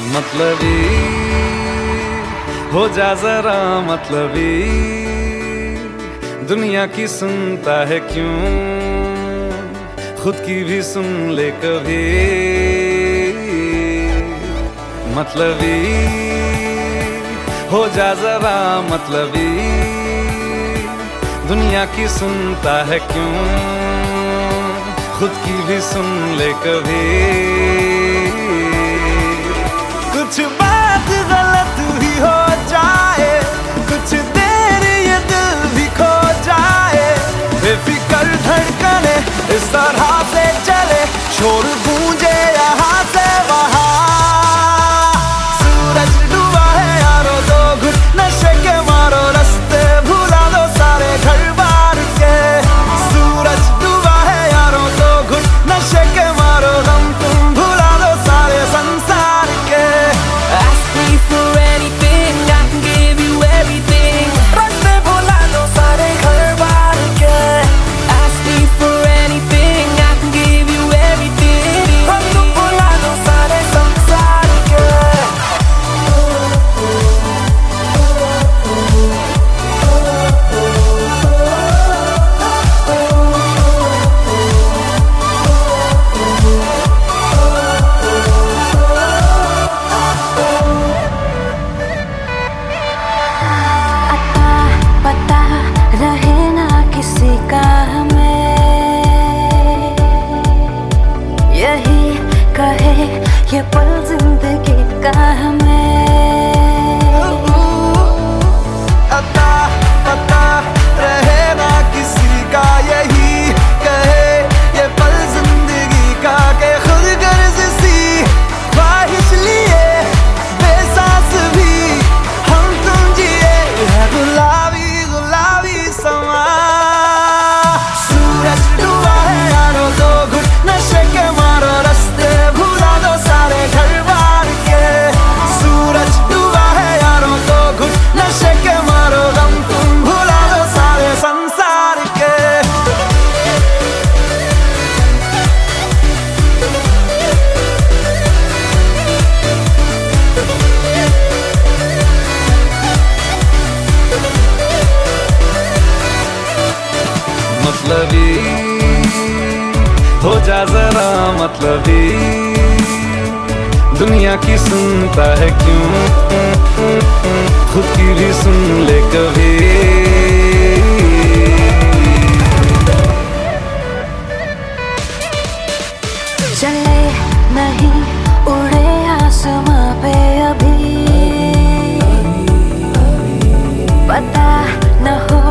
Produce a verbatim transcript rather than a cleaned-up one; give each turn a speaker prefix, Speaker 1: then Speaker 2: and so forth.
Speaker 1: मतलबी हो जा जरा मतलबी, दुनिया की सुनता है क्यों, खुद की भी सुन ले कभी। मतलबी हो जा जरा मतलबी, दुनिया की सुनता है क्यों, खुद की भी सुन ले कभी। कुछ बात गलत भी हो जाए, कुछ देर ये दिल भी खो जाए, बेफिक्र धड़कने इस तरह से चले, शोर गूंजे यहाँ से वहाँ। सूरज डूबा है यारो, दो घुट नशे के मारो, रास्ते भुला दो सारे घर बार के। सूरज डूबा है यारो, दो घुट नशे के मारो, दम तुम भुला दो सारे संसार के।
Speaker 2: Ask me for anything, I can give you everything. रास्ते भुला दो सारे घर बार के। Ask me for anything, I can give you everything. हम तुम भुला दो सारे संसार के। रहे ना किसी का हमें, यही कहे ये पल जिंदगी का हमें।
Speaker 1: अता पता रहे ना किसी का, यही कहे ये पल जिंदगी का, के खुद गर्ज सी ख्वाहिश लिए बेसास भी हम तुम जिए है गुलाबी गुलाबी समा। सूरज डूबा है यारो, दो घुट नशे के मारो, रास्ते भुला दो सारे घर बार के। सूरज डूबा है यारो, दो घुट नशे के मारो, दम तुम भुला दो सारे संसार के। मतलबी हो जा जरा मतलबी, दुनिया की सुनता है क्यों, खुद की भी सुन ले कभी।
Speaker 2: चले नहीं उड़े आसमां पे अभी, पता न हो